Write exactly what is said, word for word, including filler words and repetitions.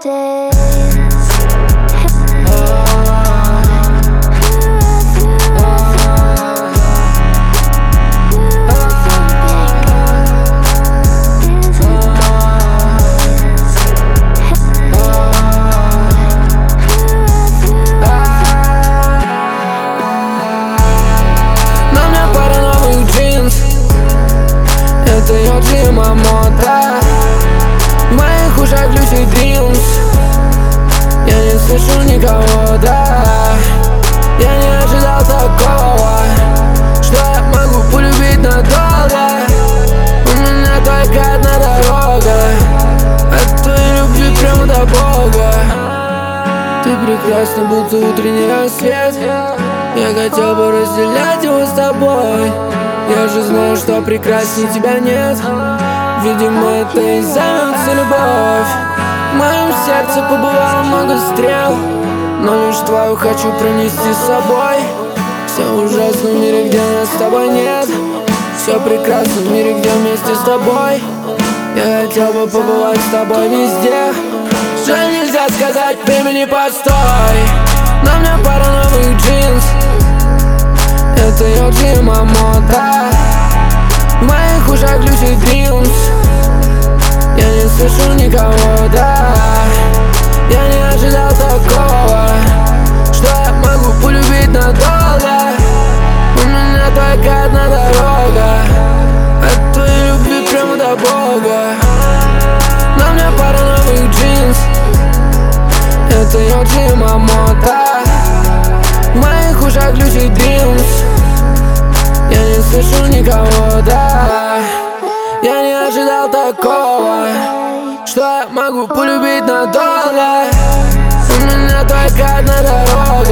days. Это Йоджи Мамота. В моих ушах Lucid Dreams. Я не слышу никого, да. Я не ожидал такого, что я могу полюбить надолго. У меня только одна дорога, от твоей любви прямо до Бога. Ты прекрасна, будто утренний рассвет. Я хотел бы разделять его с тобой. Я же знаю, что прекрасней тебя нет. Видимо, это и зовется любовь. В моем сердце побывало много стрел, но лишь твою хочу пронести с собой. Все ужасно в мире, где нас с тобой нет. Все прекрасно в мире, где вместе с тобой. Я хотел бы побывать с тобой везде. Жаль, нельзя сказать времени постой. На мне пара новых джинс. Это Йоджи Мамота. В моих ушах Lucid Dreams. Я не слышу никого, да. Я не ожидал такого, что я могу полюбить надолго. У меня только одна дорога, от твоей любви прямо до Бога. На мне пара новых джинс. Это Йоджи Мамота. В моих ушах Lucid Dreams. Я не слышу никого, да. Я не ожидал такого, что я могу полюбить надолго. У меня только одна дорога,